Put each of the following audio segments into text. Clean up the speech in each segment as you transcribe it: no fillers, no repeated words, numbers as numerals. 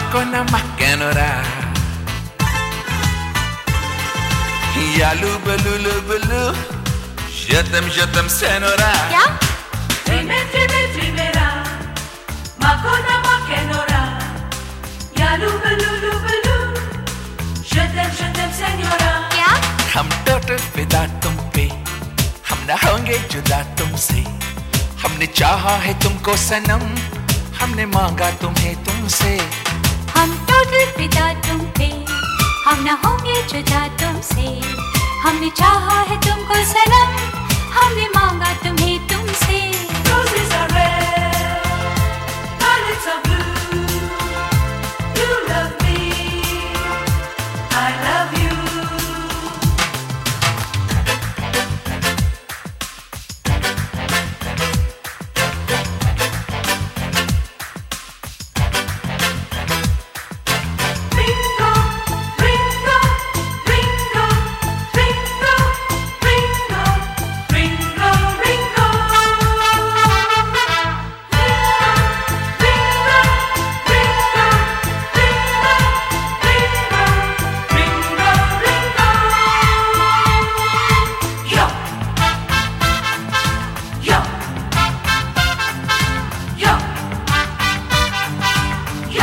Makona makenora Yalu balulu balu Jatam senora क्या? Trimera Makona makenora Yalu balulu balu Jatam senora क्या? हम total फिदा तुम पे हम न होंगे जुदा तुमसे हमने चाहा है तुमको सनम हमने मांगा तुम्हें तुमसे हम टोटल फिदा तुम पे हम न होंगे जुदा तुमसे हमने चाहा है तुमको सनम हमने मांगा तुम्हें तुमसे Roses are red Violets are blue You love me I love you Ringo, Ringo, Ringo, Ringo, Ringo, Ringo, Ringo. Yo, yo, yo, yo.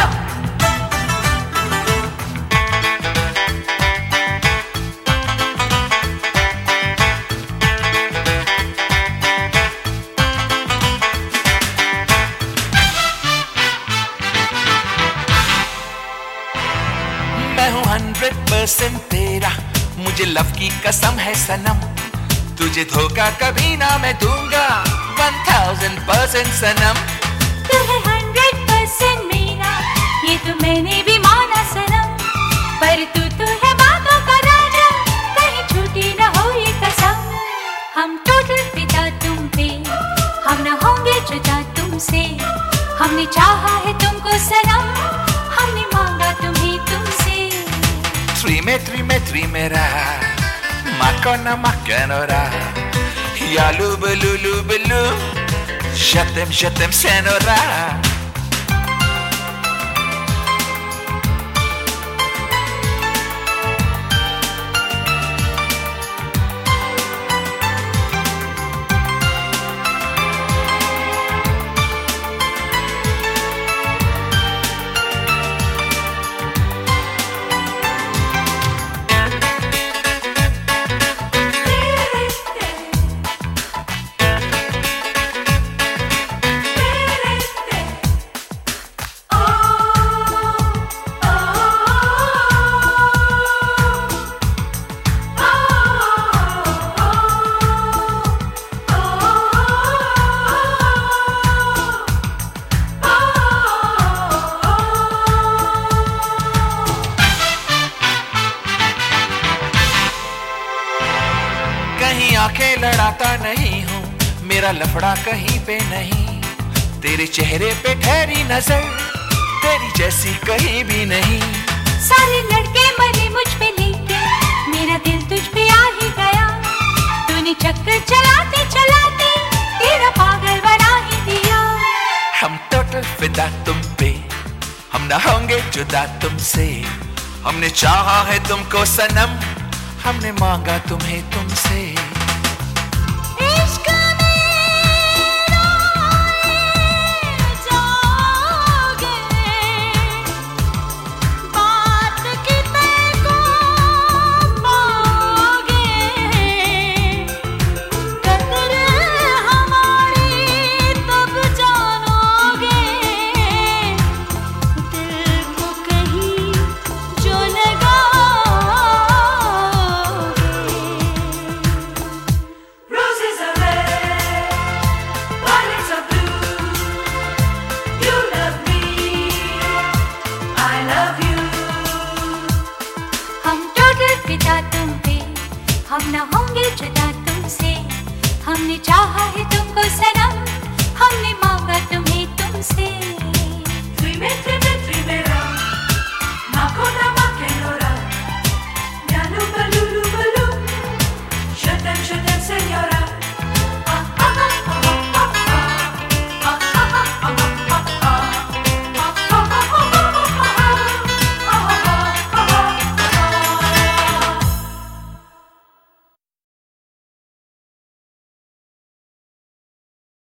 मैं हूँ 100% तेरा मुझे लव की कसम है सनम तुझे धोखा कभी ना मैं दूंगा 1000% सनम तू है 100% मेरा ये तो मैंने भी माना सनम पर तू तो है बातों का राजा कहीं छूटी ना हो ये कसम हम टोटल फिदा तुम पे हम न होंगे जुदा तुमसे हमने चाहा है तुमको सनम हमने मांगा तुम्हें तुमसे Trimera Makona makenora Yalu balulu balu Jatam senora कहीं आंखें लड़ाता नहीं हूँ मेरा लफड़ा कहीं पे नहीं तेरे चेहरे पे ठहरी नजर तेरी जैसी कहीं भी नहीं सारे लड़के मरे मुझ पे लेके मेरा दिल तुझ पे आ ही गया तूने चक्कर चलाते चलाते तेरा पागल बना ही दिया हम टोटल फिदा तुम पे हम न होंगे जुदा तुमसे हमने चाहा है तुमको सनम हमने मांगा तुम्हें तुमसे इश्क मेरा जागे बात की तेको पाओगे कदर हमारी तब जानोगे दिल को कहीं जो लगा Roses are red, violets are blue. You love me, I love you. हम टोटल फिदा तुम पे हम न होंगे जुदा तुमसे हमने चाहा है तुमको सनम हमने मांगा तुम्हें तुमसे